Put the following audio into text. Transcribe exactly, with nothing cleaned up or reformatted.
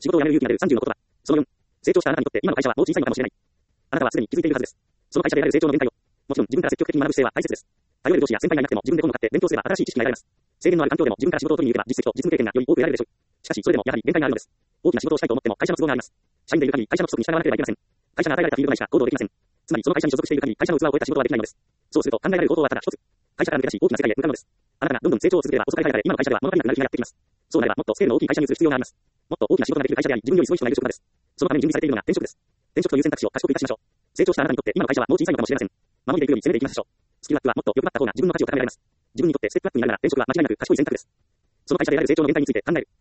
仕事を辞める勇気が出るさんじゅうの言葉。そのよん、成長したあなたにとって今の会社はもう小さいのかもしれない。あなたはすでに気づいているはずです。その会社で得られる成長の限界を。もちろん自分から積極的に学ぶ姿勢は大切です。頼れる上司や先輩がいなくても自分で本を買って勉強すれば新しい知識が得られます。制限のある環境でも自分から仕事を取りに行けば実績と実務経験がより多く得られるでしょう。しかしそれでもやはり限界があるのです。大きな仕事をしたいと思っても会社の都合があります。社員でいる限り会社の規則に従わなければいけません。会社が与えられたフィールド内しか行動できません。つまりその会社に所属している限り会社の器を超えた仕事はできないのです。そうすると考えられる方法はただ一つ。会社から抜け出し大きな世界へ向かうのです。あなたがどんどん成長を続ければ遅かれ早かれ今の会社では物足りなくなる日がやってきます。そうなればもっとスケールの大きい会社に移る必要があります。もっと大きな仕事ができる会社であり自分よりすごい人がいる職場です。そのために準備されているのが転職です。転職という選択肢を賢く生かしましょう。成長したあなたにとって今の会社はもう小さいのかもしれません。守りでいくより攻めていきましょう。スキルアップはもっと良くなった方が自分の価値を高められます。自分にとってステップアップになるなら転職は間違いなく賢い選択です。その会社で得られる成長の限界について考える。